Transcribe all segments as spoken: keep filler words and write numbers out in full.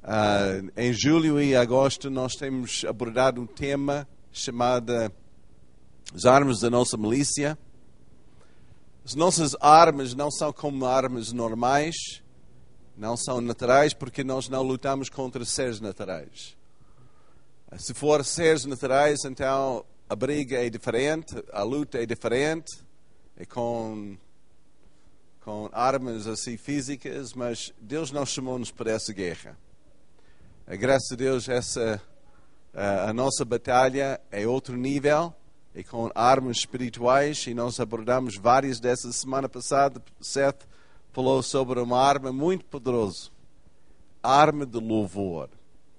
Uh, em julho e agosto nós temos abordado um tema chamado as armas da nossa milícia. As nossas armas não são como armas normais, não são naturais, porque nós não lutamos contra seres naturais. Se for seres naturais, então a briga é diferente, a luta é diferente, é com, com armas assim físicas, mas Deus não chamou-nos para essa guerra. Graças a Deus, essa, a, a nossa batalha é outro nível, é com armas espirituais, e nós abordamos várias dessas. Semana passada, Seth falou sobre uma arma muito poderosa, a arma de louvor.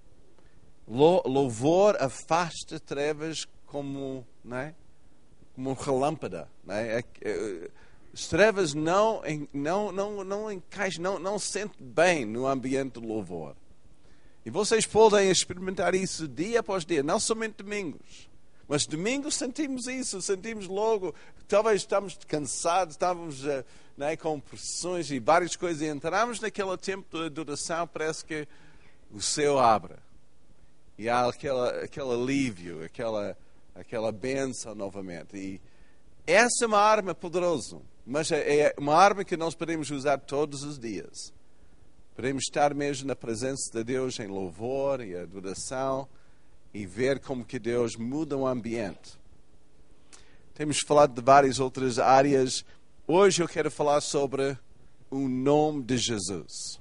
Louvor afasta trevas como, não é? Como um relâmpago. Não é? As trevas não, não, não, não encaixam, não, não sentem bem no ambiente de louvor. E vocês podem experimentar isso dia após dia, não somente domingos. Mas domingos sentimos isso, sentimos logo, talvez estamos cansados, estamos uh, não é, com pressões e várias coisas, e entramos naquele tempo de adoração, parece que o céu abre. E há aquela, aquele alívio, aquela, aquela bênção novamente. E essa é uma arma poderosa, mas é uma arma que nós podemos usar todos os dias. Podemos estar mesmo na presença de Deus em louvor e adoração e ver como que Deus muda o ambiente. Temos falado de várias outras áreas. Hoje eu quero falar sobre o nome de Jesus.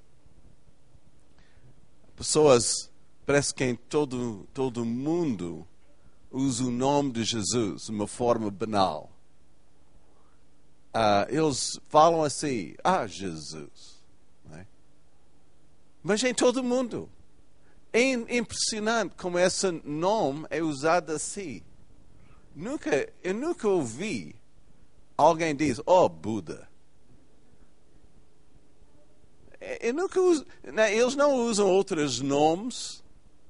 Pessoas, parece que em todo, todo mundo usa o nome de Jesus de uma forma banal. Uh, eles falam assim, ah, Jesus. Mas em todo mundo. É impressionante como esse nome é usado assim. Nunca, eu nunca ouvi alguém dizer, oh, Buda. Eu nunca uso, não, eles não usam outros nomes.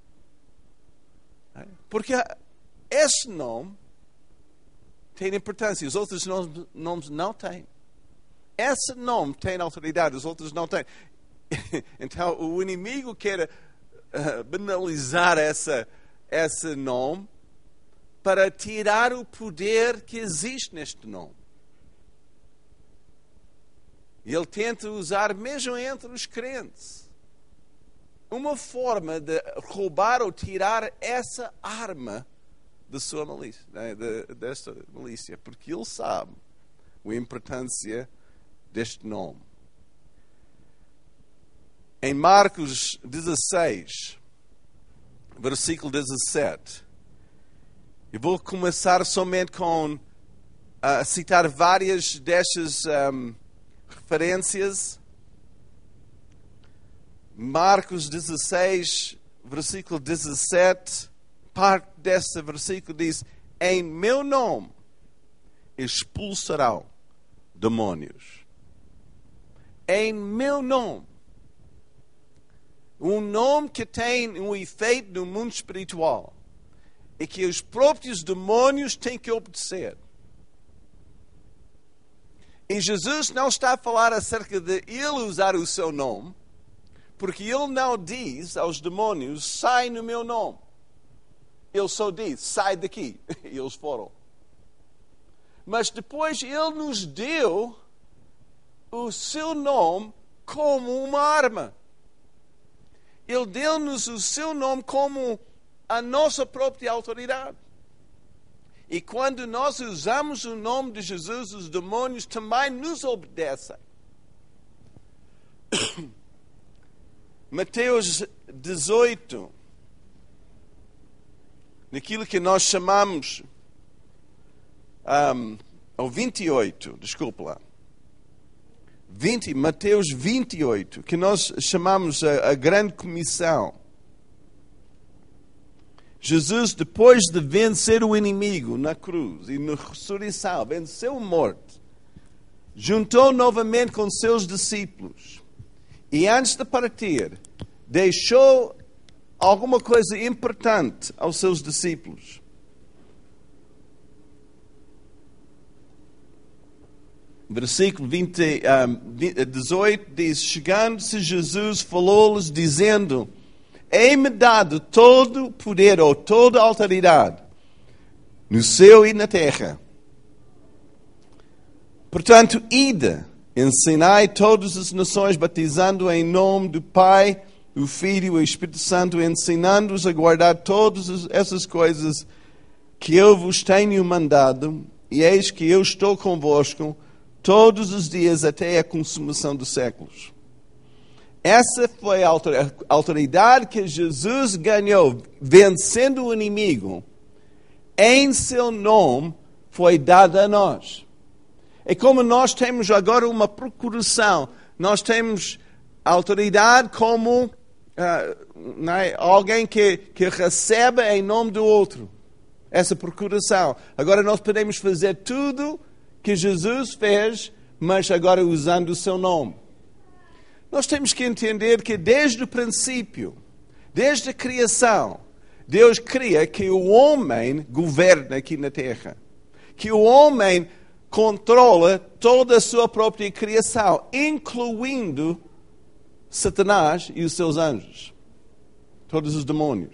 Porque esse nome tem importância, os outros nomes, nomes não têm. Esse nome tem autoridade, os outros não têm. Então o inimigo quer uh, banalizar essa, esse nome para tirar o poder que existe neste nome. E ele tenta usar mesmo entre os crentes uma forma de roubar ou tirar essa arma da sua milícia, né, de, desta milícia, porque ele sabe a importância deste nome. Em Marcos dezesseis, versículo dezassete, eu vou começar somente com uh, a citar várias destas um, referências. Marcos dezesseis, versículo dezassete, parte desse versículo diz, em meu nome expulsarão demônios. Em meu nome. Um nome que tem um efeito no mundo espiritual e que os próprios demônios têm que obedecer. E Jesus não está a falar acerca de ele usar o seu nome, porque ele não diz aos demônios, sai no meu nome. Ele só diz, sai daqui. E eles foram. Mas depois ele nos deu o seu nome como uma arma. Ele deu-nos o seu nome como a nossa própria autoridade. E quando nós usamos o nome de Jesus, os demônios também nos obedecem. Mateus dezoito, naquilo que nós chamamos, um, ou vinte e oito, desculpa lá. vinte, Mateus vinte e oito, que nós chamamos a, a grande comissão. Jesus, depois de vencer o inimigo na cruz e na ressurreição, venceu a morte, juntou novamente com seus discípulos e antes de partir, deixou alguma coisa importante aos seus discípulos. Versículo dezoito diz, chegando-se Jesus, falou-lhes, dizendo, é-me dado todo o poder ou toda a autoridade no céu e na terra. Portanto, ide, ensinai todas as nações, batizando em nome do Pai, do Filho e do Espírito Santo, ensinando-os a guardar todas essas coisas que eu vos tenho mandado, e eis que eu estou convosco todos os dias até a consumação dos séculos. Essa foi a autoridade que Jesus ganhou, vencendo o inimigo. Em seu nome foi dada a nós. É como nós temos agora uma procuração. Nós temos autoridade como uh, não é? alguém que, que recebe em nome do outro. Essa procuração. Agora nós podemos fazer tudo que Jesus fez, mas agora usando o seu nome. Nós temos que entender que desde o princípio, desde a criação, Deus cria que o homem governa aqui na terra. Que o homem controla toda a sua própria criação, incluindo Satanás e os seus anjos. Todos os demônios.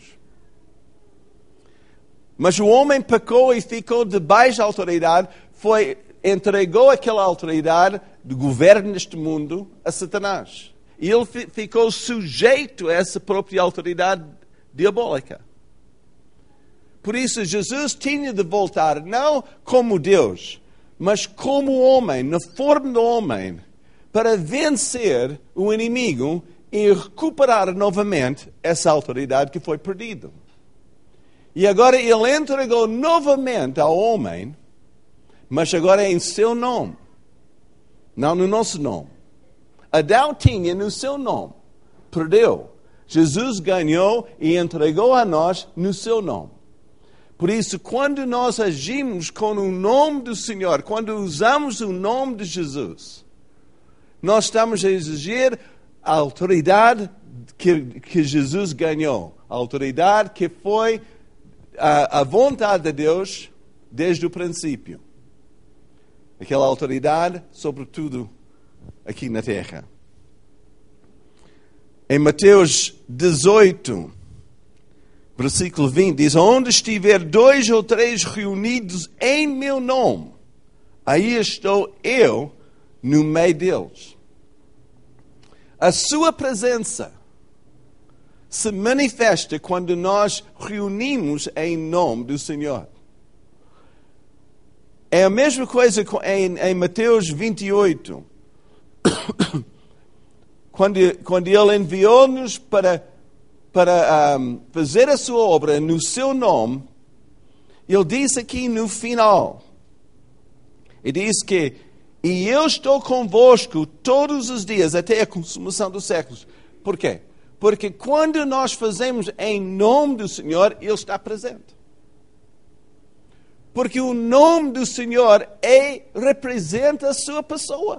Mas o homem pecou e ficou debaixo da autoridade, foi, entregou aquela autoridade do governo neste mundo a Satanás. E ele ficou sujeito a essa própria autoridade diabólica. Por isso, Jesus tinha de voltar, não como Deus, mas como homem, na forma do homem, para vencer o inimigo e recuperar novamente essa autoridade que foi perdida. E agora ele entregou novamente ao homem, mas agora é em seu nome, não no nosso nome. Adão tinha no seu nome, perdeu. Jesus ganhou e entregou a nós no seu nome. Por isso, quando nós agimos com o nome do Senhor, quando usamos o nome de Jesus, nós estamos a exigir a autoridade que, que Jesus ganhou. A autoridade que foi a, a vontade de Deus desde o princípio. Aquela autoridade sobre tudo aqui na terra. Em Mateus dezoito, versículo vinte, diz: onde estiver dois ou três reunidos em meu nome, aí estou eu no meio deles. A sua presença se manifesta quando nós reunimos em nome do Senhor. É a mesma coisa em, em Mateus vinte e oito. Quando, quando ele enviou-nos para, para um, fazer a sua obra no seu nome, ele disse aqui no final, ele diz que e eu estou convosco todos os dias até a consumação dos séculos. Por quê? Porque quando nós fazemos em nome do Senhor, Ele está presente. Porque o nome do Senhor é, representa a sua pessoa.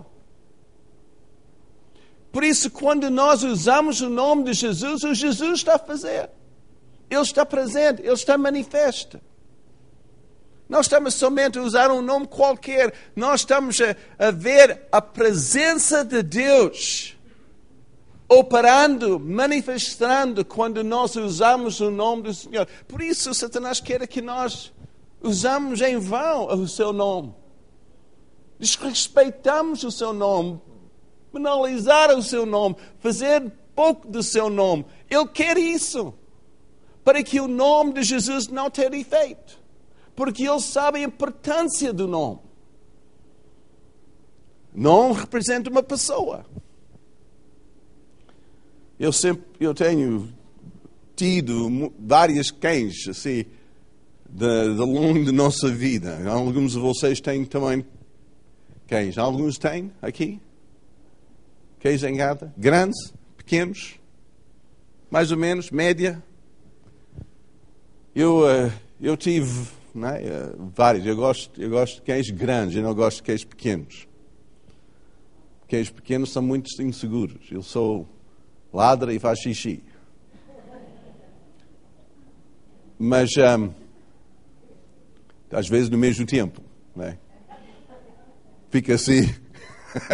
Por isso, quando nós usamos o nome de Jesus, o Jesus está a fazer. Ele está presente, Ele está manifesto. Não estamos somente a usar um nome qualquer. Nós estamos a, a ver a presença de Deus operando, manifestando quando nós usamos o nome do Senhor. Por isso, Satanás quer que nós usamos em vão o seu nome. Desrespeitamos o seu nome. Banalizar o seu nome. Fazer pouco do seu nome. Ele quer isso. Para que o nome de Jesus não tenha efeito. Porque ele sabe a importância do nome. Nome representa uma pessoa. Eu sempre, eu tenho tido várias cães, assim, de, de longo da nossa vida. Alguns de vocês têm também cães. Alguns têm aqui? Cães em casa? Grandes? Pequenos? Mais ou menos? Média? Eu, eu tive... Não é? Vários. Eu gosto, eu gosto de cães grandes, eu não gosto de cães pequenos. Cães pequenos são muito inseguros. Eu sou ladra e faz xixi. Mas, um, às vezes, no mesmo tempo. Não é? Fica assim,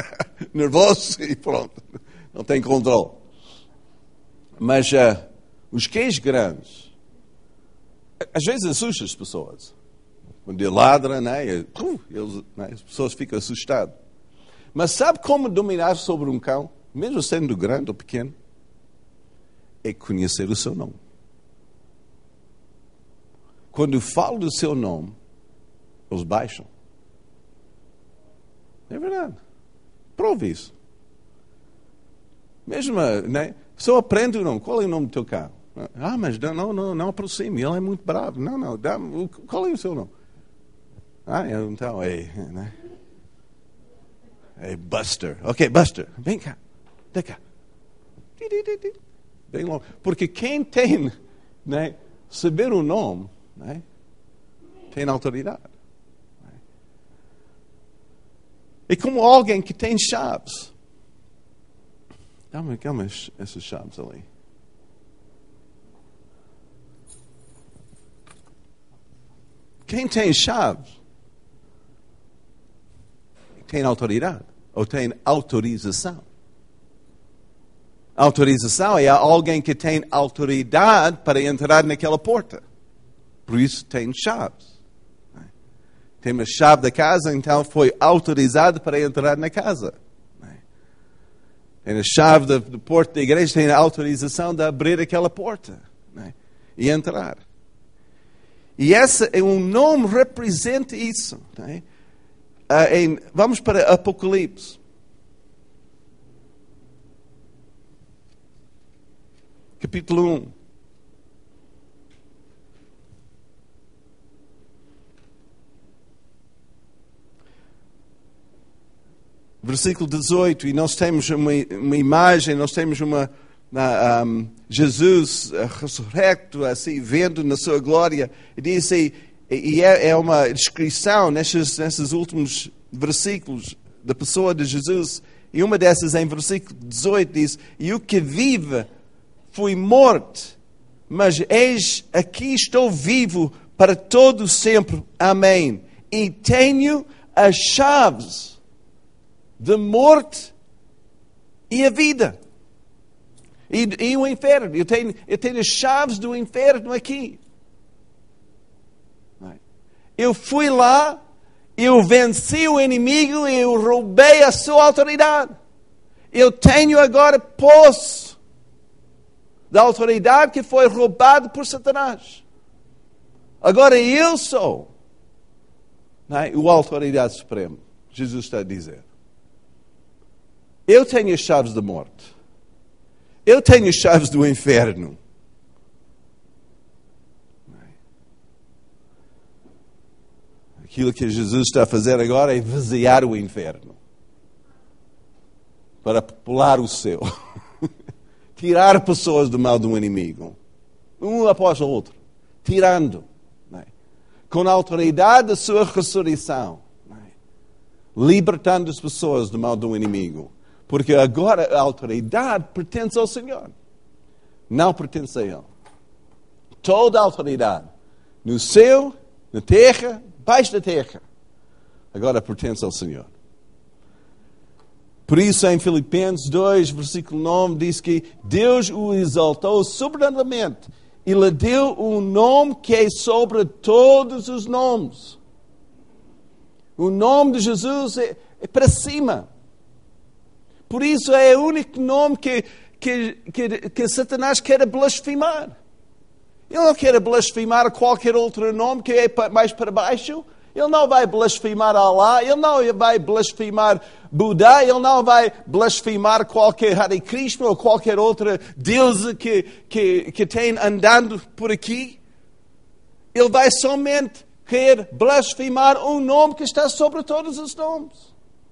nervoso e pronto. Não tem controle. Mas uh, Os cães grandes, às vezes assustam as pessoas. Quando ele ladra, né, eles, né, as pessoas ficam assustadas. Mas sabe como dominar sobre um cão, mesmo sendo grande ou pequeno? É conhecer o seu nome. Quando eu falo do seu nome, eles baixam. É verdade. Prove isso. Mesmo, né? A pessoa aprende o nome. Qual é o nome do teu carro? Ah, mas não, não, não aproxime. Ele é muito bravo. Não, não. Dá, qual é o seu nome? Ah, então é, né? É Buster. Ok, Buster. Vem cá. Vem cá. Bem longe. Porque quem tem, né, saber o nome, né, tem autoridade. É como alguém que tem chaves. Dá-me, dá-me essas chaves ali. Quem tem chaves tem autoridade ou tem autorização. Autorização é alguém que tem autoridade para entrar naquela porta. Por isso tem chaves. Tem a chave da casa, então foi autorizado para entrar na casa. Tem a chave da, da porta da igreja, tem a autorização de abrir aquela porta, né, e entrar. E esse é um nome que representa isso. Né? Uh, em, vamos para Apocalipse. Capítulo um. Versículo dezoito, e nós temos uma, uma imagem, nós temos uma, uma um, Jesus uh, ressurrecto, assim, vendo na sua glória, e diz assim, e é, é uma descrição nesses, nesses últimos versículos da pessoa de Jesus, e uma dessas em versículo dezoito diz, e o que vive foi morto, mas eis aqui estou vivo para todo sempre, amém, e tenho as chaves da morte e a vida. E, e o inferno. Eu tenho, eu tenho as chaves do inferno aqui. Eu fui lá, eu venci o inimigo e eu roubei a sua autoridade. Eu tenho agora posse da autoridade que foi roubada por Satanás. Agora eu sou, não é, o autoridade suprema. Jesus está a dizer. Eu tenho as chaves da morte. Eu tenho as chaves do inferno. Aquilo que Jesus está a fazer agora é esvaziar o inferno para popular o céu. Tirar pessoas do mal do inimigo. Um após o outro. Tirando. Com a autoridade da sua ressurreição. Libertando as pessoas do mal do inimigo. Porque agora a autoridade pertence ao Senhor. Não pertence a Ele. Toda a autoridade. No céu, na terra, baixo da terra. Agora pertence ao Senhor. Por isso em Filipenses dois, versículo nove, diz que Deus o exaltou soberanamente. E lhe deu um nome que é sobre todos os nomes. O nome de Jesus é, é para cima. Por isso é o único nome que, que, que, que Satanás quer blasfemar. Ele não quer blasfemar qualquer outro nome que é mais para baixo. Ele não vai blasfemar Allah, ele não vai blasfemar Buda, ele não vai blasfemar qualquer Hare Krishna ou qualquer outra deusa que, que, que tem andando por aqui. Ele vai somente querer blasfemar um nome que está sobre todos os nomes.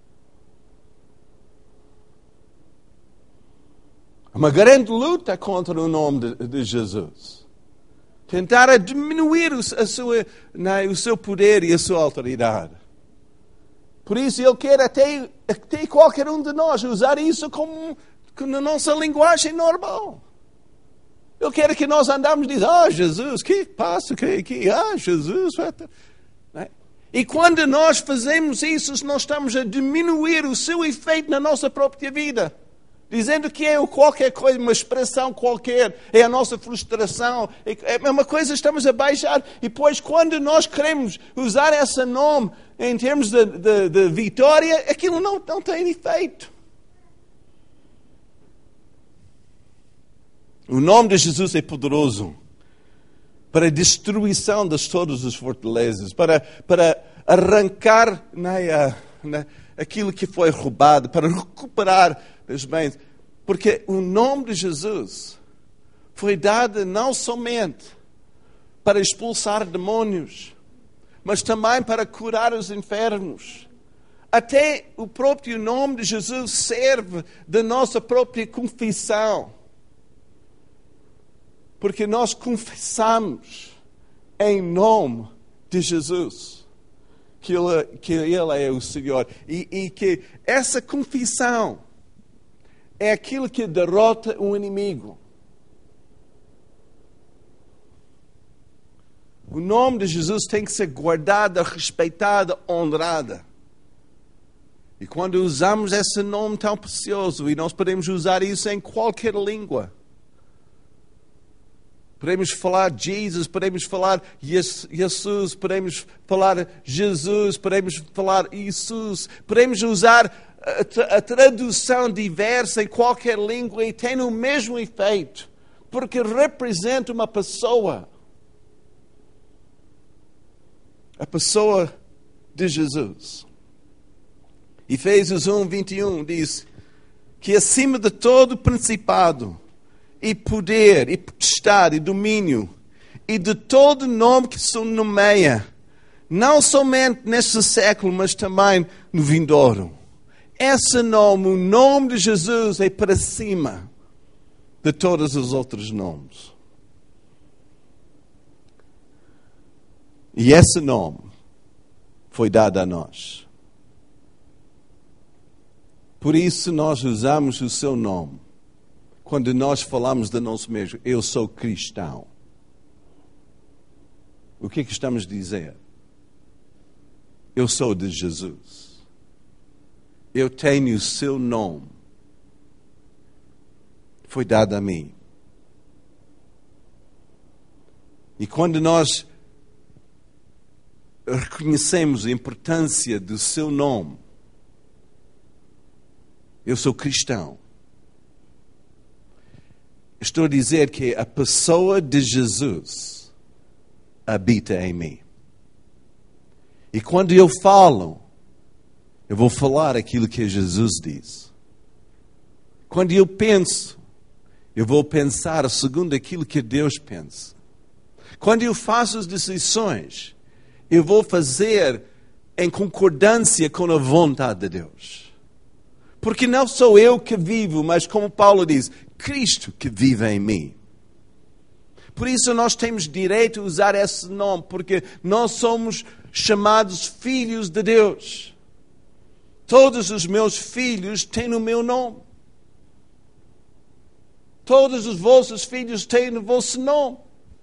Uma grande luta contra o nome de, de Jesus. Tentar diminuir o, a sua, né, o seu poder e a sua autoridade. Por isso ele quer até, até qualquer um de nós usar isso como, como na nossa linguagem normal. Ele quer que nós andamos e dizemos, ah, Jesus, o que passa aqui? Ah, Jesus. Né? E quando nós fazemos isso, nós estamos a diminuir o seu efeito na nossa própria vida. dizendo que é qualquer coisa, uma expressão qualquer, é a nossa frustração, é uma coisa que estamos a baixar. E depois, quando nós queremos usar esse nome em termos de, de, de vitória, aquilo não, não tem efeito. O nome de Jesus é poderoso para a destruição de todas as fortalezas, para, para arrancar né, né, aquilo que foi roubado, para recuperar os bens. Porque o nome de Jesus foi dado não somente para expulsar demônios, mas também para curar os enfermos. Até o próprio nome de Jesus serve de nossa própria confissão. Porque nós confessamos em nome de Jesus que Ele, que ele é o Senhor. E, e que essa confissão é aquilo que derrota o inimigo. O nome de Jesus tem que ser guardado, respeitado, honrado. E quando usamos esse nome tão precioso, e nós podemos usar isso em qualquer língua. Podemos falar Jesus, podemos falar Jesus, podemos falar Jesus, podemos falar Jesus. Podemos usar a, a tradução diversa em qualquer língua e tem o mesmo efeito. Porque representa uma pessoa. A pessoa de Jesus. Efésios um, vinte e um diz que acima de todo principado, e poder, e potestade, e domínio, e de todo nome que se nomeia, não somente neste século, mas também no vindouro. Esse nome, o nome de Jesus, é para cima de todos os outros nomes. E esse nome foi dado a nós. Por isso nós usamos o seu nome. Quando nós falamos de nós mesmos, eu sou cristão. O que é que estamos a dizer? Eu sou de Jesus. Eu tenho o seu nome. Foi dado a mim. E quando nós reconhecemos a importância do seu nome, eu sou cristão. Estou a dizer que a pessoa de Jesus habita em mim. E quando eu falo, eu vou falar aquilo que Jesus diz. Quando eu penso, eu vou pensar segundo aquilo que Deus pensa. Quando eu faço as decisões, eu vou fazer em concordância com a vontade de Deus. Porque não sou eu que vivo, mas como Paulo diz, Cristo que vive em mim. Por isso nós temos direito a usar esse nome, porque nós somos chamados filhos de Deus. Todos os meus filhos têm o meu nome. Todos os vossos filhos têm o vosso nome.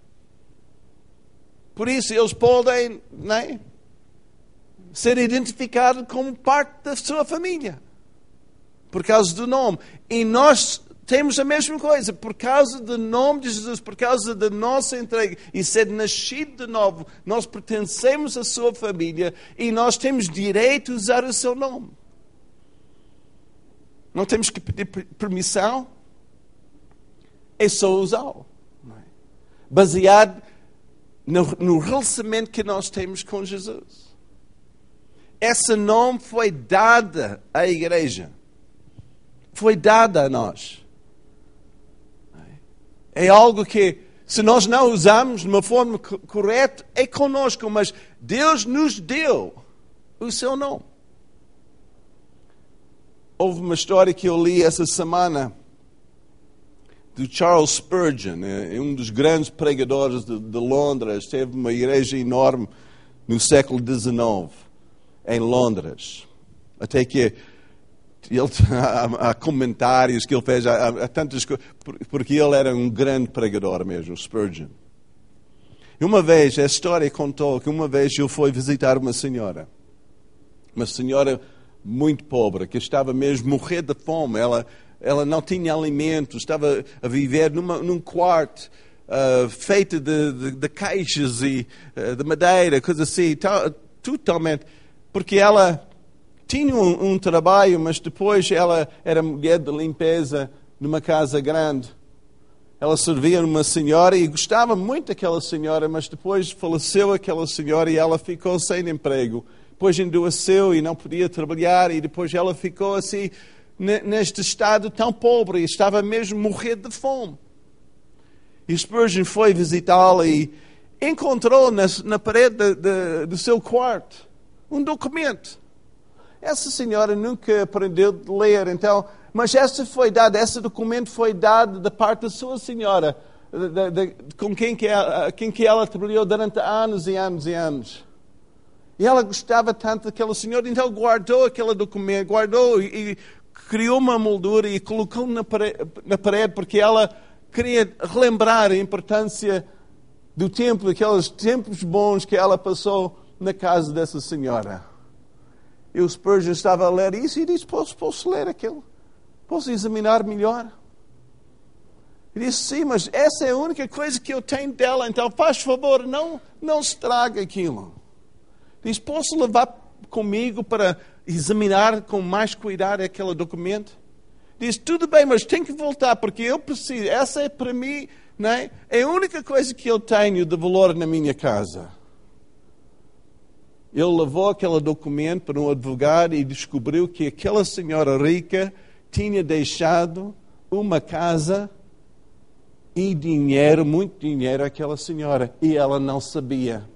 Por isso eles podem, né, ser identificados como parte da sua família. Por causa do nome. E nós temos a mesma coisa. Por causa do nome de Jesus, por causa da nossa entrega e ser nascido de novo, nós pertencemos à sua família e nós temos direito a usar o seu nome. Não temos que pedir permissão. É só usá-lo. Baseado no, no relacionamento que nós temos com Jesus. Esse nome foi dado à igreja. Foi dado a nós. É algo que, se nós não usamos de uma forma correta, é conosco, mas Deus nos deu o seu nome. Houve uma história que eu li essa semana do Charles Spurgeon, um dos grandes pregadores de, de Londres. Teve uma igreja enorme no século dezenove, em Londres. Até que ele, há, há comentários que ele fez, há, há tantas coisas, porque ele era um grande pregador mesmo, Spurgeon. E uma vez, a história contou que uma vez ele foi visitar uma senhora. Uma senhora muito pobre, que estava mesmo a morrer de fome. Ela ela não tinha alimento, estava a viver numa, num quarto uh, feito de, de, de caixas e uh, de madeira, coisa assim, tal, totalmente, porque ela tinha um, um trabalho, mas depois ela era mulher de limpeza numa casa grande. Ela servia numa senhora e gostava muito daquela senhora, mas depois faleceu aquela senhora e ela ficou sem emprego. Depois endoeceu e não podia trabalhar e depois ela ficou assim, neste estado tão pobre e estava mesmo a morrer de fome. E Spurgeon foi visitá-la e encontrou na, na parede de, de, do seu quarto um documento. Essa senhora nunca aprendeu de ler, então, mas esse foi dado, esse documento foi dado da parte da sua senhora, de, de, de, com quem que, ela, quem que ela trabalhou durante anos e anos e anos. E ela gostava tanto daquela senhora, então guardou aquele documento, guardou e, e criou uma moldura e colocou na parede, na parede, porque ela queria relembrar a importância do tempo, daqueles tempos bons que ela passou na casa dessa senhora. E o Spurgeon estava a ler isso e disse, posso, posso ler aquilo? Posso examinar melhor? E disse, sim, mas essa é a única coisa que eu tenho dela, então faz favor, não, não estrague aquilo. Diz, posso levar comigo para examinar com mais cuidado aquele documento? Diz, tudo bem, mas tem que voltar, porque eu preciso, essa é para mim, não é? É a única coisa que eu tenho de valor na minha casa. Ele levou aquele documento para um advogado e descobriu que aquela senhora rica tinha deixado uma casa e dinheiro, muito dinheiro, àquela senhora. E ela não sabia.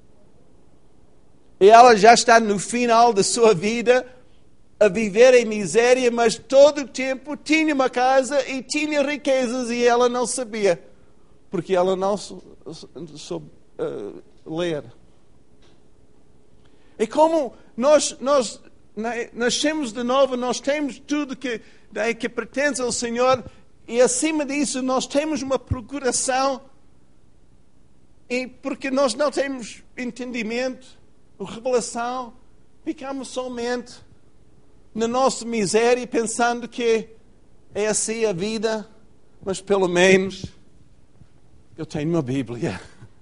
E ela já está no final da sua vida a viver em miséria, mas todo o tempo tinha uma casa e tinha riquezas e ela não sabia. Porque ela não soube uh, ler. E como nós, nós né, nascemos de novo, nós temos tudo que, né, que pertence ao Senhor, e acima disso nós temos uma procuração, e porque nós não temos entendimento, revelação, ficamos somente na nossa miséria, pensando que é assim a vida, mas pelo menos eu tenho uma Bíblia.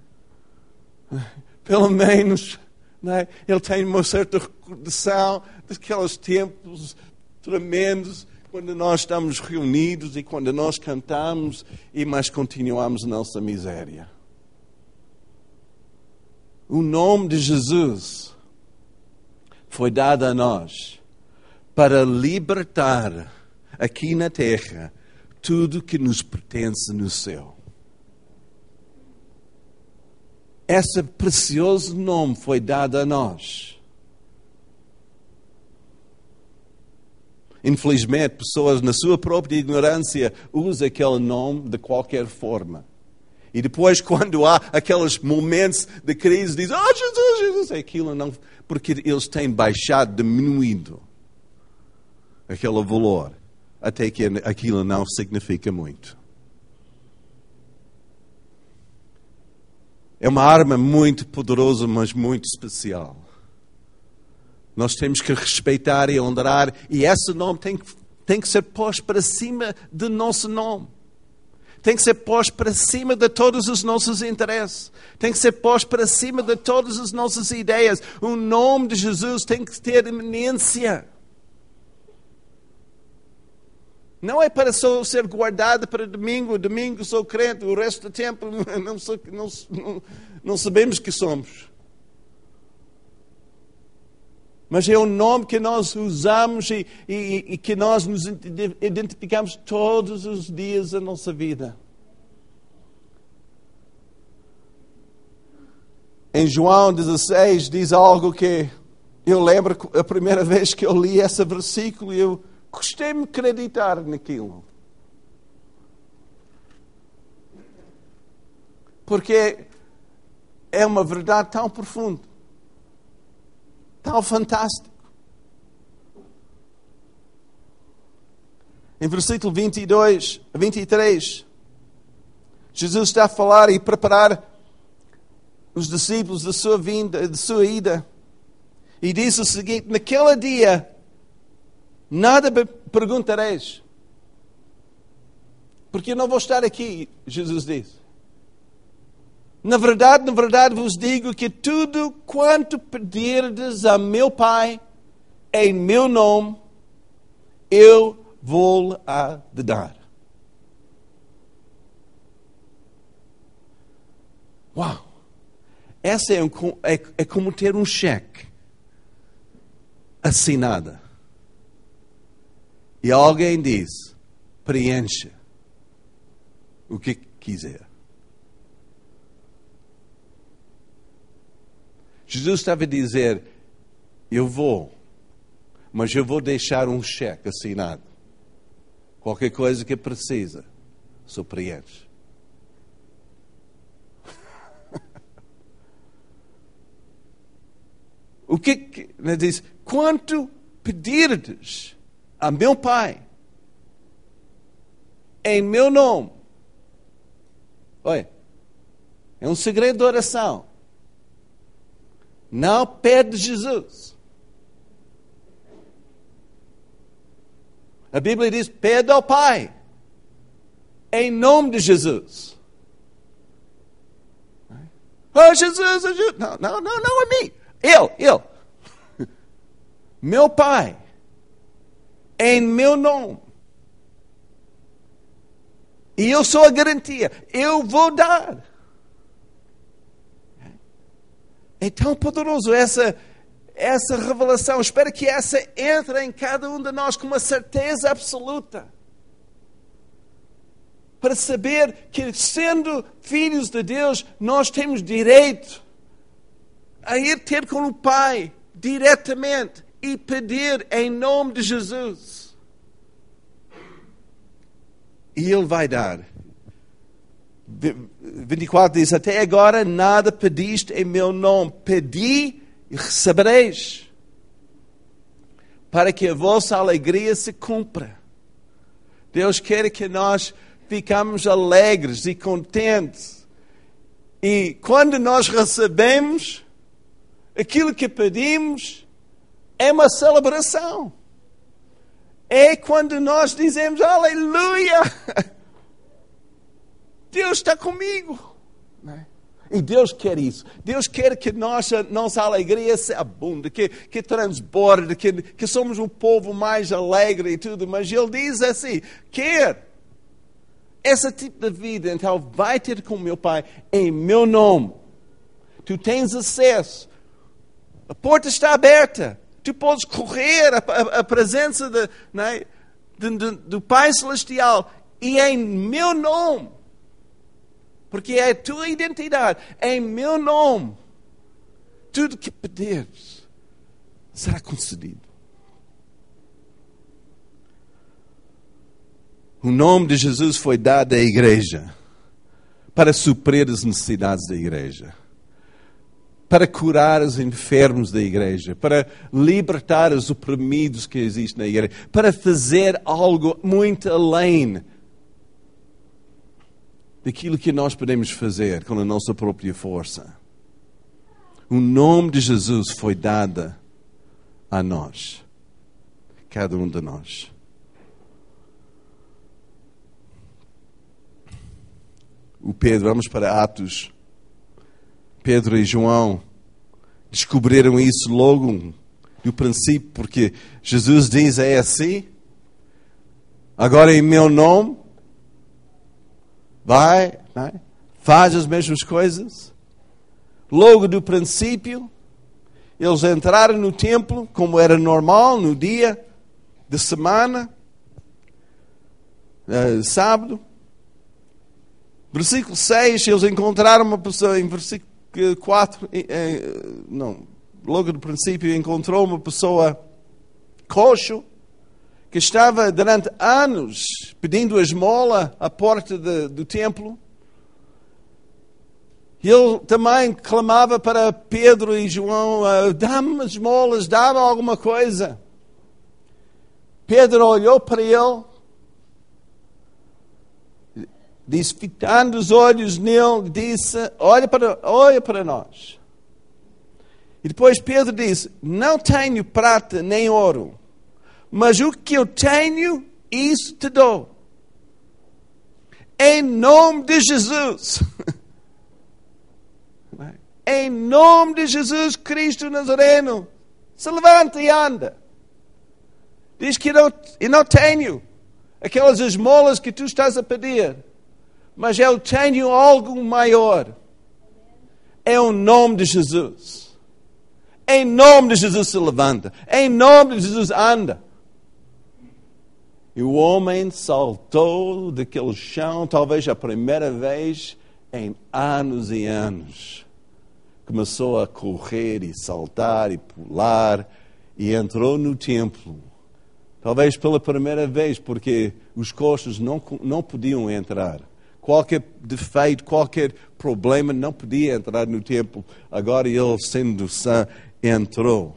Pelo menos... Não é? Ele tem uma certa recordação daqueles tempos tremendos, quando nós estamos reunidos e quando nós cantamos, e mas continuamos nossa miséria. O nome de Jesus foi dado a nós para libertar aqui na terra tudo que nos pertence no céu. Esse precioso nome foi dado a nós. Infelizmente, pessoas na sua própria ignorância usam aquele nome de qualquer forma. E depois, quando há aqueles momentos de crise, dizem, oh Jesus, Jesus, aquilo não... Porque eles têm baixado, diminuído aquele valor, até que aquilo não significa muito. É uma arma muito poderosa, mas muito especial. Nós temos que respeitar e honrar, e esse nome tem que, tem que ser posto para cima do nosso nome. Tem que ser posto para cima de todos os nossos interesses. Tem que ser posto para cima de todas as nossas ideias. O nome de Jesus tem que ter eminência. Não é para só ser guardado para domingo, domingo sou crente, o resto do tempo não, sou, não, não, não sabemos que somos. Mas é um nome que nós usamos e, e, e que nós nos identificamos todos os dias da nossa vida. Em João dezesseis diz algo que eu lembro a primeira vez que eu li esse versículo e eu gostei de acreditar naquilo. Porque é uma verdade tão profunda, tão fantástica. Em versículo vinte e dois, vinte e três, Jesus está a falar e preparar os discípulos da sua vinda, da sua ida. E diz o seguinte: naquele dia nada perguntareis. porque eu não vou estar aqui, Jesus disse. Na verdade, na verdade vos digo que tudo quanto pedirdes a meu Pai em meu nome, eu vou a de dar. Uau! Essa é, um, é, é como ter um cheque assinado. E alguém diz, preencha o que quiser. Jesus estava a dizer, eu vou, mas eu vou deixar um cheque assinado. Qualquer coisa que precisa, só preenche. O que que ele diz? Quanto pedirdes a meu Pai em meu nome. Olha, é um segredo de oração. Não pede Jesus. A Bíblia diz, pede ao Pai em nome de Jesus. Oh, Jesus, Jesus. Não, não, não, não a mim. Eu, eu. Meu Pai, em meu nome. E eu sou a garantia. Eu vou dar. É tão poderoso essa, essa revelação. Espero que essa entre em cada um de nós com uma certeza absoluta. Para saber que, sendo filhos de Deus, nós temos direito a ir ter com o Pai diretamente e pedir em nome de Jesus. E Ele vai dar. vinte e quatro diz, até agora nada pediste em meu nome. Pedi e recebereis, para que a vossa alegria se cumpra. Deus quer que nós ficamos alegres e contentes. E quando nós recebemos aquilo que pedimos, é uma celebração. É quando nós dizemos, aleluia! Deus está comigo. E Deus quer isso. Deus quer que nossa, nossa alegria se abunde, que, que transborde, que, que somos um povo mais alegre e tudo. Mas Ele diz assim, quer esse tipo de vida, então vai ter com meu Pai em meu nome. Tu tens acesso. A porta está aberta. Tu podes correr à presença de, né, de, de, do Pai Celestial e em meu nome. Porque é a tua identidade. Em meu nome, tudo que pedires será concedido. O nome de Jesus foi dado à igreja para suprir as necessidades da igreja, para curar os enfermos da igreja, para libertar os oprimidos que existem na igreja, para fazer algo muito além daquilo que nós podemos fazer com a nossa própria força. O nome de Jesus foi dado a nós, cada um de nós. O Pedro, vamos para Atos. Pedro e João descobriram isso logo do princípio, porque Jesus diz, é assim, agora em meu nome, vai, né? Faz as mesmas coisas. Logo do princípio, eles entraram no templo, como era normal, no dia de semana, uh, sábado. Versículo seis, eles encontraram uma pessoa, em versículo quatro, não, logo do princípio encontrou uma pessoa coxo, que estava durante anos pedindo esmola à porta de, do templo. E ele também clamava para Pedro e João, uh, dá-me esmolas, dá-me alguma coisa. Pedro olhou para ele, disse, fitando os olhos nele, disse, olha para, olha para nós. E depois Pedro disse, não tenho prata nem ouro, mas o que eu tenho, isso te dou. Em nome de Jesus. Em nome de Jesus Cristo Nazareno. Se levanta e anda. Diz que eu não, eu não tenho aquelas esmolas que tu estás a pedir. Mas eu tenho algo maior. É o nome de Jesus. Em nome de Jesus se levanta. Em nome de Jesus anda. E o homem saltou daquele chão, talvez a primeira vez em anos e anos. Começou a correr e saltar e pular e entrou no templo. Talvez pela primeira vez, porque os coxos não, não podiam entrar. Qualquer defeito, qualquer problema não podia entrar no templo. Agora ele, sendo sã, entrou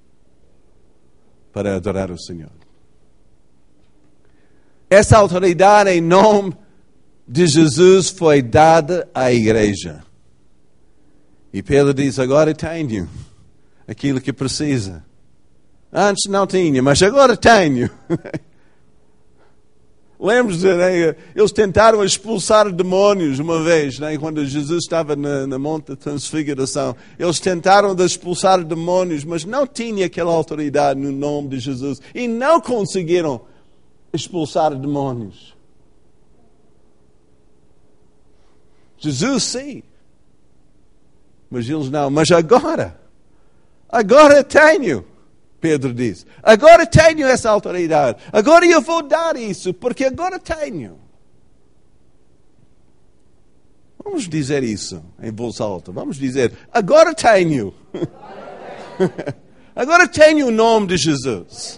para adorar o Senhor. Essa autoridade em nome de Jesus foi dada à igreja. E Pedro diz, agora tenho aquilo que precisa. Antes não tinha, mas agora tenho. Lembra-se, né? Eles tentaram expulsar demônios uma vez, né? Quando Jesus estava na, na Monte da Transfiguração. Eles tentaram de expulsar demônios, mas não tinha aquela autoridade no nome de Jesus. E não conseguiram expulsar demônios. Jesus sim. Mas eles não. Mas agora, agora tenho, Pedro diz. Agora tenho essa autoridade. Agora eu vou dar isso, porque agora tenho. Vamos dizer isso em voz alta. Vamos dizer, agora tenho. Agora tenho o nome de Jesus.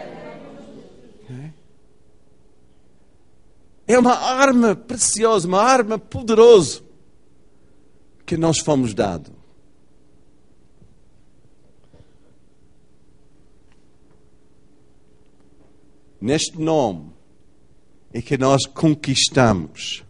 É uma arma preciosa, uma arma poderosa que nós fomos dados. Neste nome é que nós conquistamos.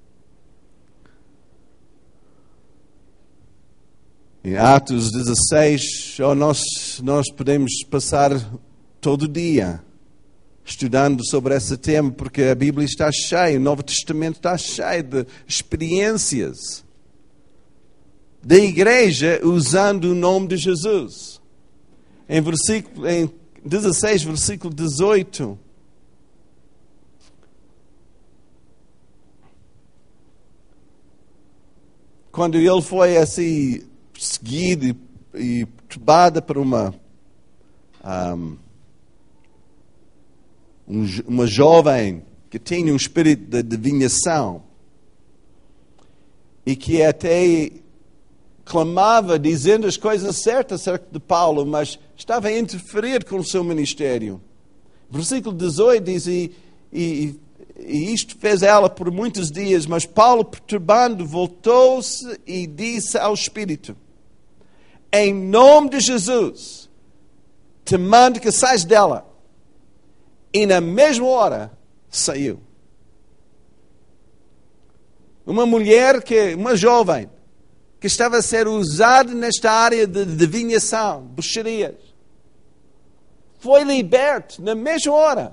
Em Atos dezesseis, nós, nós podemos passar todo dia estudando sobre esse tema, porque a Bíblia está cheia, o Novo Testamento está cheio de experiências da igreja usando o nome de Jesus. Em, versículo, em dezesseis, versículo dezoito, quando ele foi assim perseguido e turbado por uma um, uma jovem que tinha um espírito de adivinhação e que até clamava dizendo as coisas certas acerca de Paulo, mas estava a interferir com o seu ministério. Versículo dezoito diz, e, e, e isto fez ela por muitos dias, mas Paulo, perturbando, voltou-se e disse ao espírito, em nome de Jesus, te mando que saias dela. E na mesma hora saiu. Uma mulher, que, uma jovem, que estava a ser usada nesta área de adivinhação, bruxarias, foi liberta na mesma hora,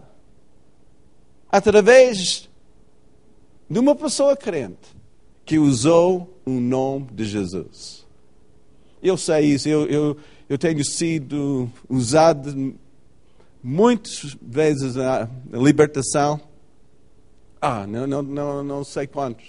através de uma pessoa crente que usou o nome de Jesus. Eu sei isso, eu, eu, eu tenho sido usado muitas vezes na libertação. Ah, não, não, não, não sei quantos.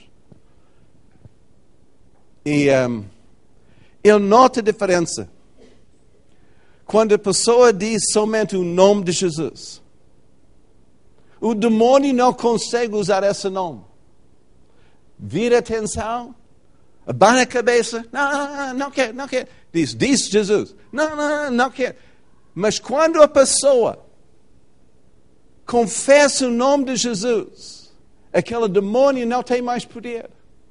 E um, eu noto a diferença quando a pessoa diz somente o nome de Jesus. O demônio não consegue usar esse nome. Vira a atenção, abana a cabeça. Não, não, não quero, não quero. Diz, diz Jesus. Não, não, não quero. Mas quando a pessoa confessa o nome de Jesus, aquele demônio não tem mais poder.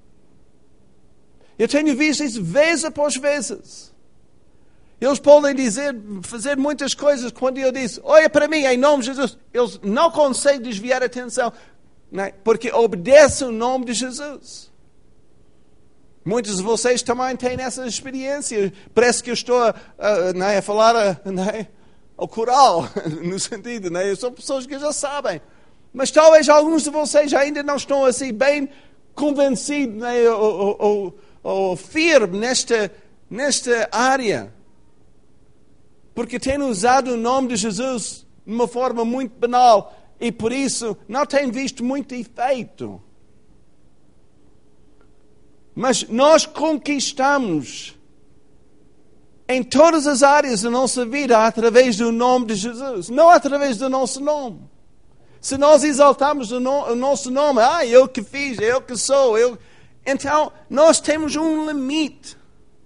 Eu tenho visto isso vezes após vezes. Eles podem dizer, fazer muitas coisas. Quando eu disse, olha para mim, em nome de Jesus, eles não conseguem desviar a atenção, não é? Porque obedecem o nome de Jesus. Muitos de vocês também têm essa experiência. Parece que eu estou a, a, não é, a falar a, não é, ao coral, no sentido, não é? São pessoas que já sabem. Mas talvez alguns de vocês ainda não estão assim bem convencidos, né, ou, ou, ou, ou firmes nesta, nesta área. Porque têm usado o nome de Jesus de uma forma muito banal e por isso não têm visto muito efeito. Mas nós conquistamos em todas as áreas da nossa vida através do nome de Jesus, não através do nosso nome. Se nós exaltamos o, no, o nosso nome, ah, eu que fiz, eu que sou, eu... Então, nós temos um limite.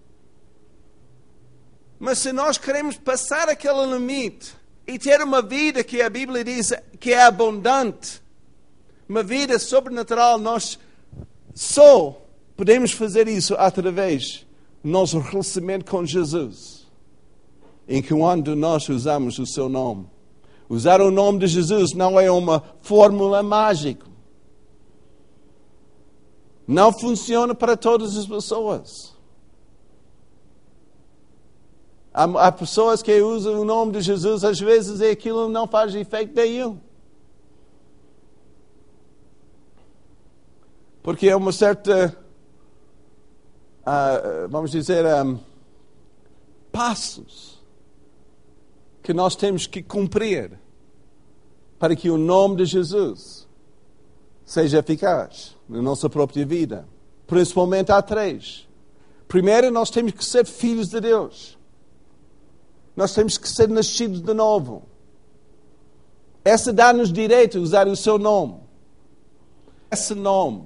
Mas se nós queremos passar aquele limite e ter uma vida que a Bíblia diz que é abundante, uma vida sobrenatural, nós só podemos fazer isso através do nosso relacionamento com Jesus. Enquanto nós usamos o seu nome. Usar o nome de Jesus não é uma fórmula mágica. Não funciona para todas as pessoas. Há, há pessoas que usam o nome de Jesus, às vezes e aquilo não faz efeito nenhum. Porque é uma certa, uh, vamos dizer, um, passos que nós temos que cumprir para que o nome de Jesus seja eficaz na nossa própria vida. Principalmente há três. Primeiro, nós temos que ser filhos de Deus. Nós temos que ser nascidos de novo. Essa dá-nos direito a usar o seu nome. Esse nome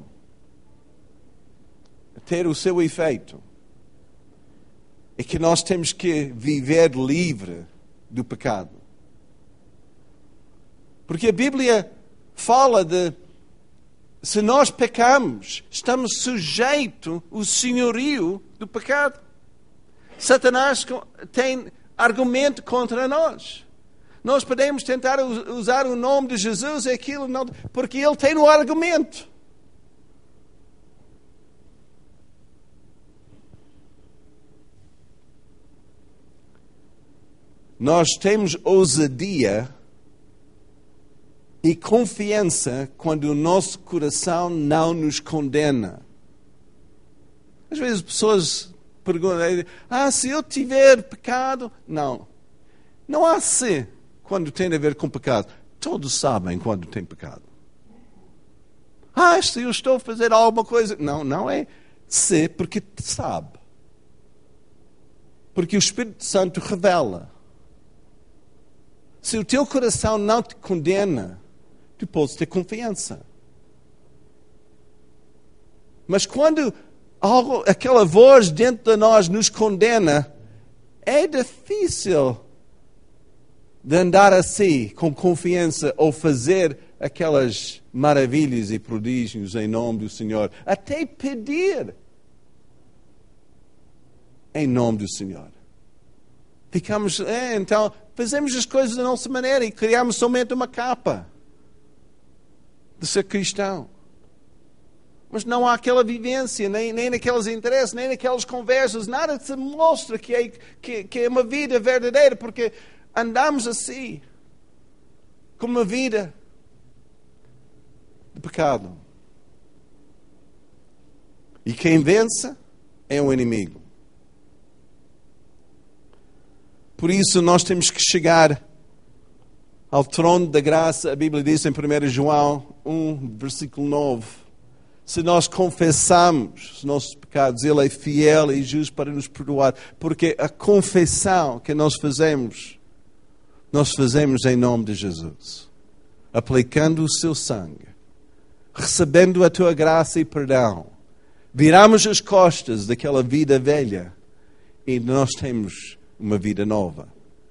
ter o seu efeito é que nós temos que viver livre do pecado. Porque a Bíblia fala de, se nós pecamos, estamos sujeitos ao senhorio do pecado. Satanás tem argumento contra nós. Nós podemos tentar usar o nome de Jesus, aquilo não, porque ele tem o argumento. Nós temos ousadia e confiança quando o nosso coração não nos condena. Às vezes as pessoas perguntam, ah, se eu tiver pecado... Não. Não há se quando tem a ver com pecado. Todos sabem quando tem pecado. Ah, se eu estou a fazer alguma coisa... Não, não é se porque sabe. Porque o Espírito Santo revela. Se o teu coração não te condena, tu podes ter confiança. Mas quando algo, aquela voz dentro de nós nos condena, é difícil de andar assim, com confiança, ou fazer aquelas maravilhas e prodígios em nome do Senhor. Até pedir em nome do Senhor. Ficamos, é, então, fazemos as coisas da nossa maneira e criamos somente uma capa de ser cristão. Mas não há aquela vivência, nem, nem naqueles interesses, nem naquelas conversas, nada se mostra que é, que, que é uma vida verdadeira, porque andamos assim, com uma vida de pecado. E quem vence é o inimigo. Por isso nós temos que chegar ao trono da graça. A Bíblia diz em primeiro João um, versículo nove. Se nós confessamos os nossos pecados, Ele é fiel e justo para nos perdoar. Porque a confissão que nós fazemos, nós fazemos em nome de Jesus. Aplicando o seu sangue. Recebendo a tua graça e perdão. Viramos as costas daquela vida velha e nós temos uma vida nova.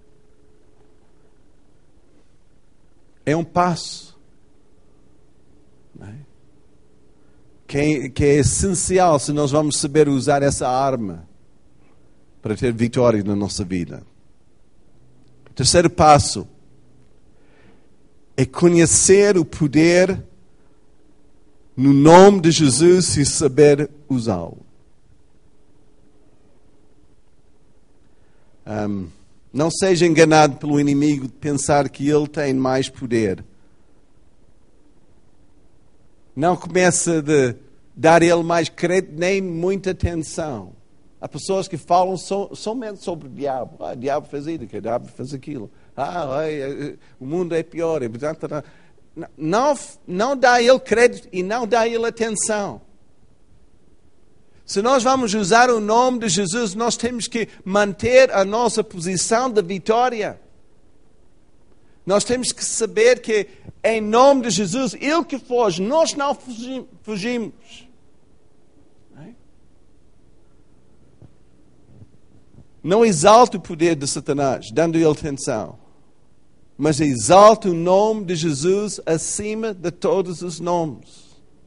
É um passo, não é? Que, é, que é essencial se nós vamos saber usar essa arma para ter vitória na nossa vida. O terceiro passo é conhecer o poder no nome de Jesus e saber usá-lo. Um, não seja enganado pelo inimigo de pensar que ele tem mais poder Não começa a dar a ele mais crédito nem muita atenção. Há pessoas que falam so, somente sobre o diabo. Ah, o diabo fez isso, o diabo fez aquilo. Ah, ai, o mundo é pior. Não, não dá a ele crédito e não dá a ele atenção. Se nós vamos usar o nome de Jesus, nós temos que manter a nossa posição de vitória. Nós temos que saber que em nome de Jesus, Ele que foge, nós não fugimos. Não exalta o poder de Satanás, dando-lhe atenção, mas exalta o nome de Jesus acima de todos os nomes.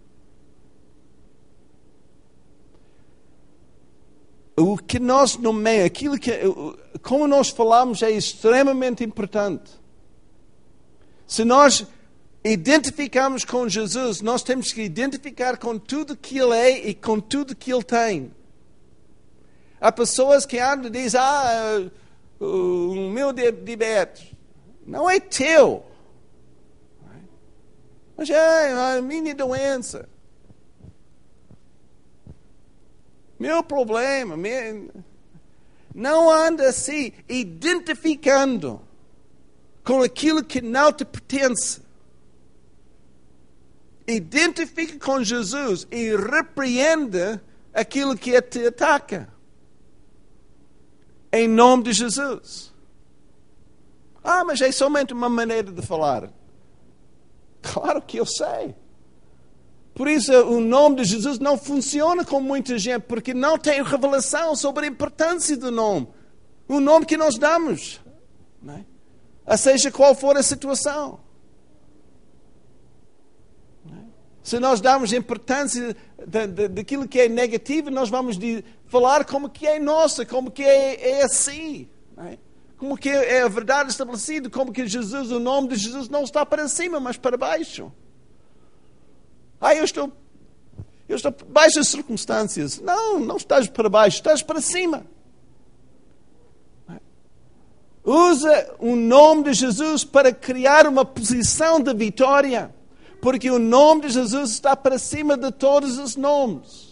O que nós nomeamos, aquilo que, como nós falamos, é extremamente importante. Se nós identificamos com Jesus, nós temos que identificar com tudo que Ele é e com tudo que Ele tem. Há pessoas que andam e dizem, ah, o meu diabetes não é teu, mas é a minha doença. Meu problema. Meu... Não anda assim, identificando com aquilo que não te pertence. Identifica com Jesus e repreenda aquilo que te ataca. Em nome de Jesus. Ah, mas é somente uma maneira de falar. Claro que eu sei. Por isso o nome de Jesus não funciona com muita gente, porque não tem revelação sobre a importância do nome. O nome que nós damos. Não é? A seja qual for a situação. Não é? Se nós damos importância daquilo que é negativo, nós vamos de, falar como que é nossa, como que é, é assim. Não é? Como que é a verdade estabelecida, como que Jesus, o nome de Jesus não está para cima, mas para baixo. Ah, eu estou, eu estou para baixo das circunstâncias. Não, não estás para baixo, estás para cima. Usa o nome de Jesus para criar uma posição de vitória. Porque o nome de Jesus está para cima de todos os nomes.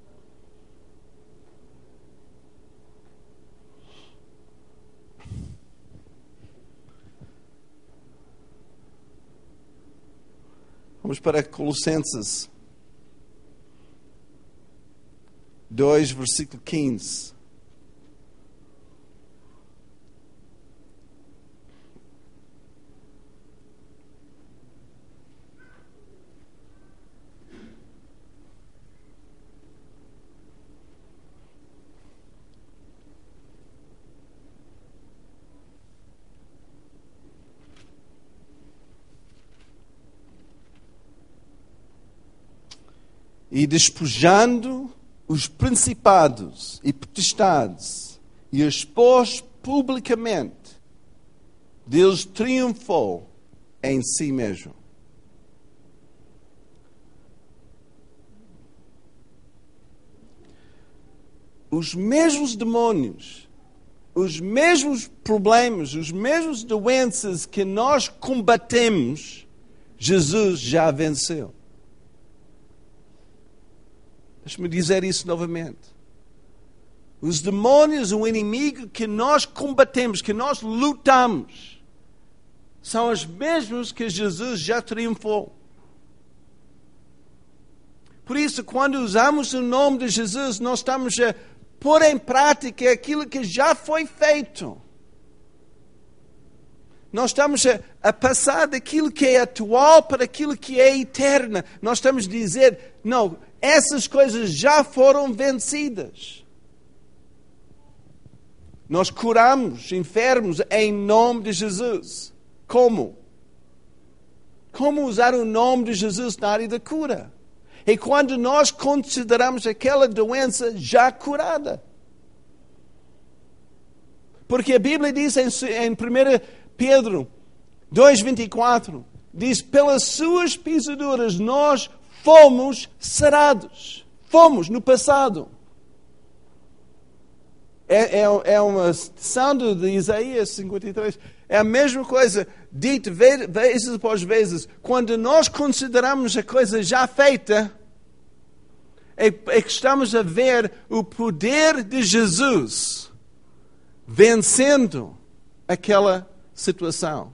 Vamos para Colossenses dois, versículo quinze. E despojando os principados e potestades, e expôs publicamente, Deus triunfou em si mesmo. Os mesmos demônios, os mesmos problemas, os mesmos doenças que nós combatemos, Jesus já venceu. Deixa-me dizer isso novamente. Os demônios, o inimigo que nós combatemos, que nós lutamos, são os mesmos que Jesus já triunfou. Por isso, quando usamos o nome de Jesus, nós estamos a pôr em prática aquilo que já foi feito. Nós estamos a, a passar daquilo que é atual para aquilo que é eterno. Nós estamos a dizer, não, essas coisas já foram vencidas. Nós curamos enfermos em nome de Jesus. Como? Como usar o nome de Jesus na área da cura? E quando nós consideramos aquela doença já curada. Porque a Bíblia diz em, em primeiro Pedro dois, vinte e quatro, diz, pelas suas pisaduras nós fomos sarados. Fomos no passado. É, é, é uma citação de Isaías cinquenta e três. É a mesma coisa, dito vezes após vezes. Quando nós consideramos a coisa já feita, é, é que estamos a ver o poder de Jesus vencendo aquela situação.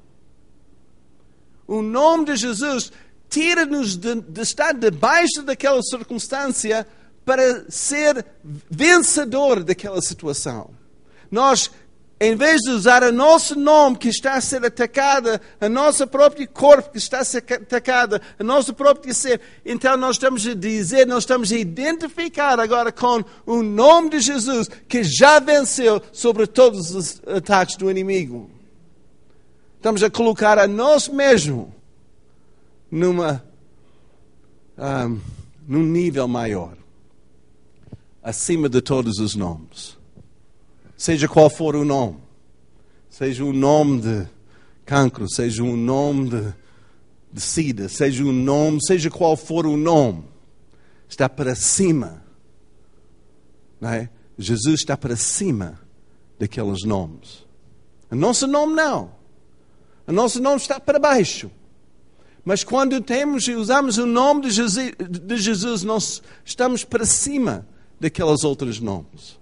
O nome de Jesus tira-nos de, de estar debaixo daquela circunstância para ser vencedor daquela situação. Nós, em vez de usar o nosso nome que está a ser atacada, a nossa próprio corpo que está a ser atacada, a nosso próprio ser, então nós estamos a dizer, nós estamos a identificar agora com o nome de Jesus que já venceu sobre todos os ataques do inimigo. Estamos a colocar a nós mesmos numa, um, num nível maior, acima de todos os nomes. Seja qual for o nome, seja o nome de cancro, seja o nome de, de sida, seja o nome, seja qual for o nome, está para cima, não é? Jesus está para cima daqueles nomes. O nosso nome não. O nosso nome está para baixo. Mas quando temos e usamos o nome de Jesus, de Jesus, nós estamos para cima daqueles outros nomes.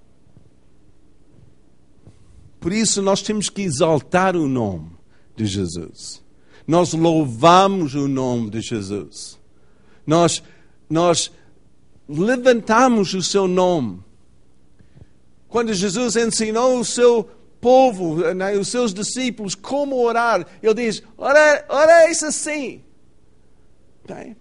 Por isso nós temos que exaltar o nome de Jesus. Nós louvamos o nome de Jesus. Nós, nós levantamos o seu nome. Quando Jesus ensinou o seu povo, né, os seus discípulos, como orar, ele diz, ora, ora isso assim. Tá?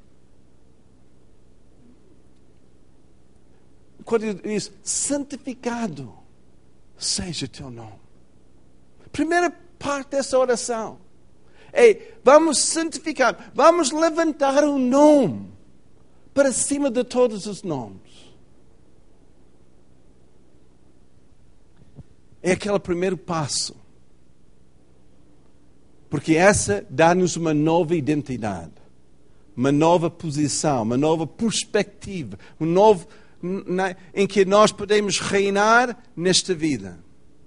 Quando ele diz, santificado seja o teu nome. Primeira parte dessa oração é, vamos santificar, vamos levantar o nome para cima de todos os nomes. É aquele primeiro passo. Porque essa dá-nos uma nova identidade, uma nova posição, uma nova perspectiva, um novo em que nós podemos reinar nesta vida.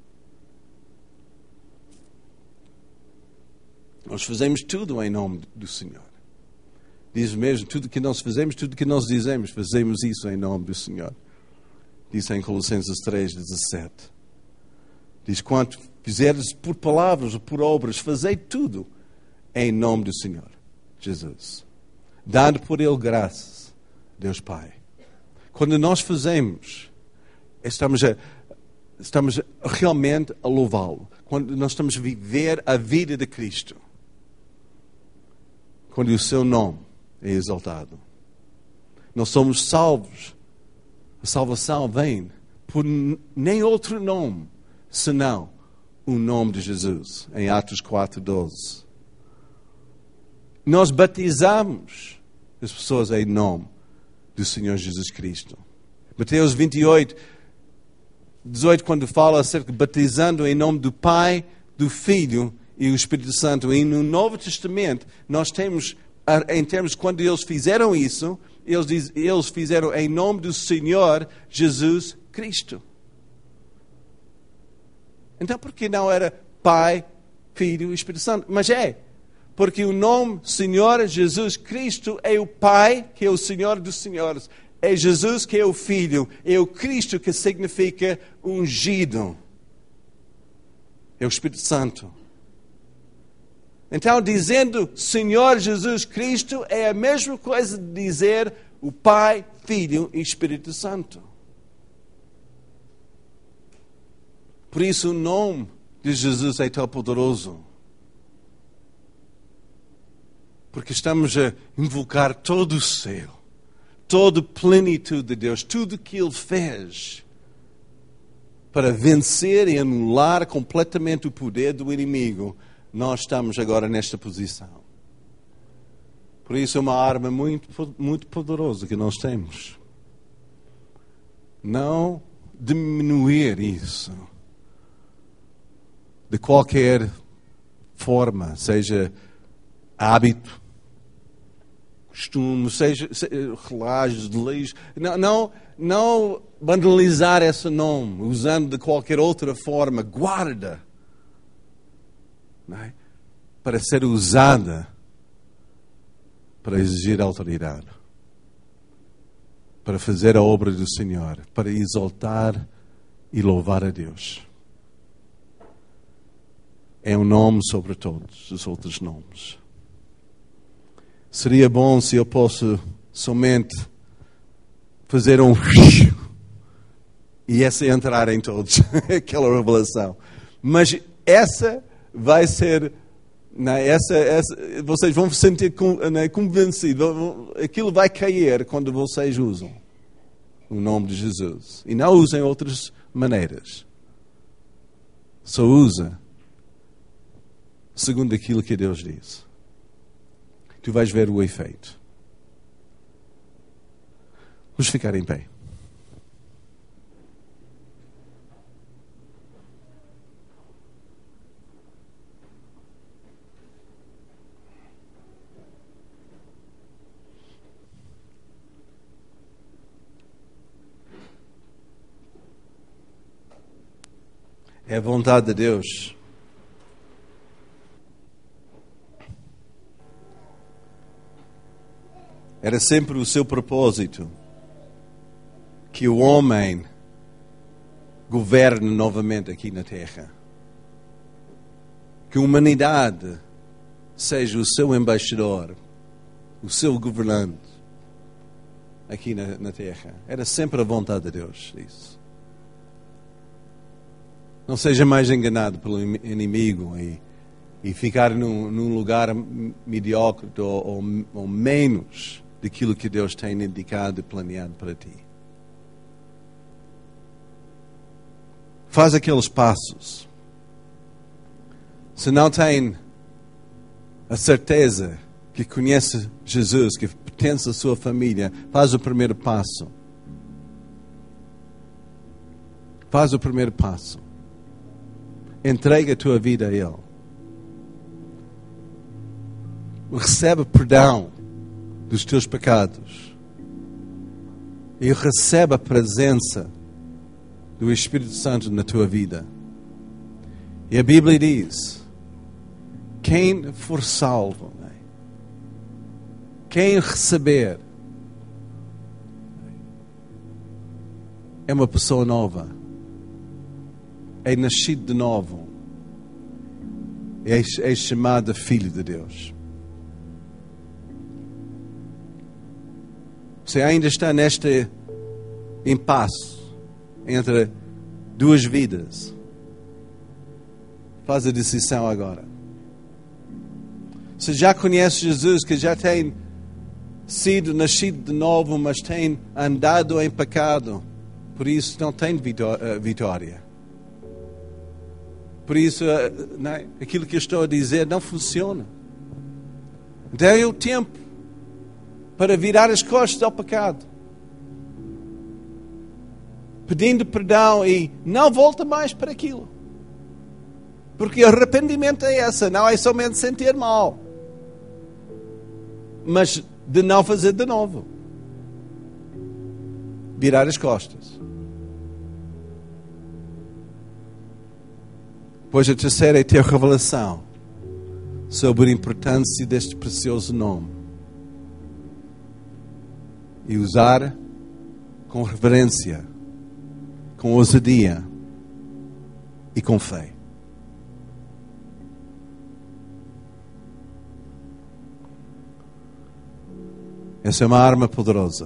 Nós fazemos tudo em nome do Senhor. Diz mesmo, tudo que nós fazemos, tudo que nós dizemos, fazemos isso em nome do Senhor. Diz em Colossenses três, dezassete. Diz, quanto fizeres por palavras ou por obras, fazei tudo em nome do Senhor Jesus, dando por Ele graças, Deus Pai. Quando nós fazemos, estamos, a, estamos realmente a louvá-lo. Quando nós estamos a viver a vida de Cristo. Quando o seu nome é exaltado. Nós somos salvos. A salvação vem por nem outro nome senão o nome de Jesus, em Atos quatro, doze. Nós batizamos as pessoas em nome do Senhor Jesus Cristo. Mateus vinte e oito, dezoito, quando fala acerca de batizando em nome do Pai, do Filho e do Espírito Santo. E no Novo Testamento, nós temos, em termos, quando eles fizeram isso, eles, diz, eles fizeram em nome do Senhor Jesus Cristo. Então, por que não era Pai, Filho e Espírito Santo? Mas é, porque o nome Senhor Jesus Cristo é o Pai, que é o Senhor dos Senhores. É Jesus que é o Filho. É o Cristo que significa ungido. É o Espírito Santo. Então, dizendo Senhor Jesus Cristo é a mesma coisa de dizer o Pai, Filho e Espírito Santo. Por isso o nome de Jesus é tão poderoso. Porque estamos a invocar todo o céu, toda a plenitude de Deus, tudo que Ele fez para vencer e anular completamente o poder do inimigo. Nós estamos agora nesta posição. Por isso é uma arma muito, muito poderosa que nós temos. Não diminuir isso de qualquer forma, seja hábito, costume, seja, seja relógios de lixo. Não, não, não banalizar esse nome, usando de qualquer outra forma. Guarda. não é? Para ser usada para exigir autoridade, para fazer a obra do Senhor, para exaltar e louvar a Deus. É um nome sobre todos os outros nomes. Seria bom se eu posso somente fazer um e essa entrar em todos, aquela revelação. Mas essa vai ser, não, essa, essa, vocês vão se sentir convencidos, aquilo vai cair quando vocês usam o nome de Jesus. E não usem outras maneiras. Só usa segundo aquilo que Deus diz. Tu vais ver o efeito. Vamos ficar em pé. É a vontade de Deus. Era sempre o seu propósito que o homem governe novamente aqui na Terra. Que a humanidade seja o seu embaixador, o seu governante aqui na, na Terra. Era sempre a vontade de Deus, isso. Não seja mais enganado pelo inimigo e, e ficar num, num lugar mediocre ou, ou, ou menos daquilo que Deus tem indicado e planeado para ti. Faz aqueles passos. Se não tem a certeza que conhece Jesus, que pertence à sua família, faz o primeiro passo. Faz o primeiro passo. Entrega a tua vida a Ele. Recebe perdão dos teus pecados. E recebe a presença do Espírito Santo na tua vida. E a Bíblia diz: quem for salvo, né? Quem receber, é uma pessoa nova. É nascido de novo. É, é chamado filho de Deus. Você ainda está neste impasse entre duas vidas. Faz a decisão agora. Se já conhece Jesus, que já tem sido nascido de novo, mas tem andado em pecado, por isso não tem vitória. Por isso, não é? Aquilo que eu estou a dizer não funciona. Então é o tempo para virar as costas ao pecado, pedindo perdão e não volta mais para aquilo. Porque arrependimento é essa, não é somente sentir mal, mas de não fazer de novo. Virar as costas. Pois a terceira é ter revelação sobre a importância deste precioso nome. E usar com reverência, com ousadia e com fé. Essa é uma arma poderosa.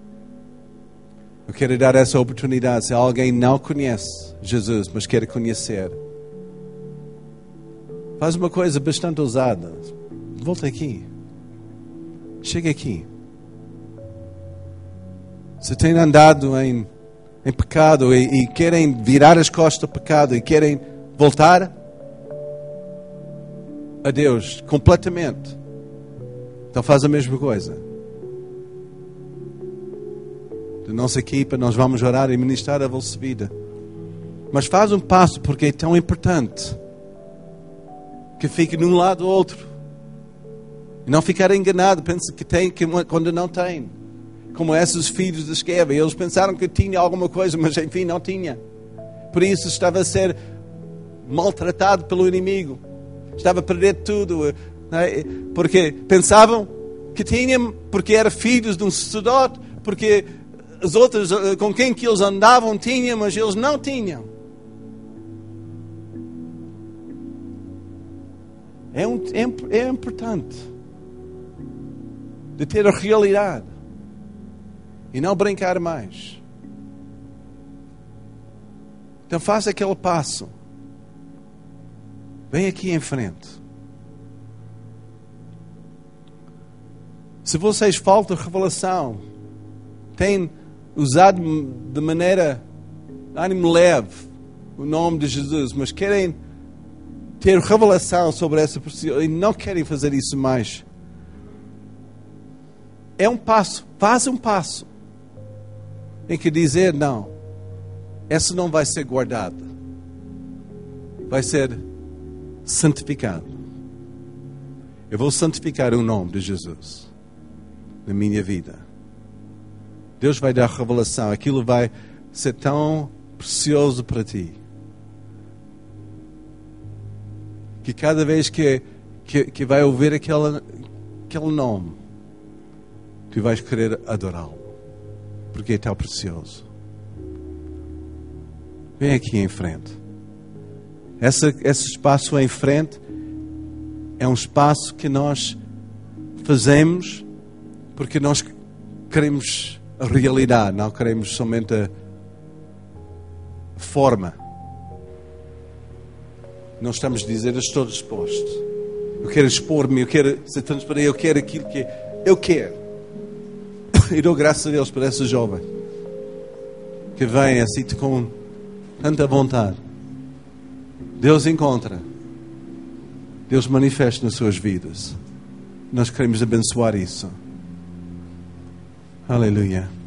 Eu quero dar essa oportunidade. Se alguém não conhece Jesus, mas quer conhecer, faz uma coisa bastante ousada. Volta aqui. Chega aqui. Se tem andado em, em pecado e, e querem virar as costas ao pecado e querem voltar a Deus completamente, então faz a mesma coisa. De nossa equipa, nós vamos orar e ministrar a vossa vida. Mas faz um passo, porque é tão importante que fique num lado ou outro. E não ficar enganado, pensa que tem quando não tem. Como esses filhos de Esqueva, eles pensaram que tinha alguma coisa, mas enfim não tinha. Por isso estava a ser maltratado pelo inimigo. estava a perder tudo, né? Porque pensavam que tinham, porque eram filhos de um sacerdote, porque os outros com quem que eles andavam tinham, mas eles não tinham. É, um, é, é importante de ter a realidade e não brincar mais. Então faça aquele passo. Vem aqui em frente. Se vocês faltam revelação, têm usado de maneira ânimo leve o nome de Jesus, mas querem ter revelação sobre essa pessoa e não querem fazer isso mais, é um passo, faz um passo em que dizer não, essa não vai ser guardada, vai ser santificado. Eu vou santificar o nome de Jesus na minha vida. Deus vai dar revelação, aquilo vai ser tão precioso para ti, que cada vez que, que, que vai ouvir aquele, aquele nome, tu vais querer adorá-lo, porque é tão precioso. Vem aqui em frente. Essa, esse espaço em frente é um espaço que nós fazemos porque nós queremos a realidade, não queremos somente a forma. Não estamos a dizer, eu estou disposto, eu quero expor-me, eu quero ser transparente, eu quero aquilo que eu quero. E dou graças a Deus por essa jovem que vem assim com tanta vontade. Deus encontra, Deus manifesta nas suas vidas. Nós queremos abençoar isso. Aleluia.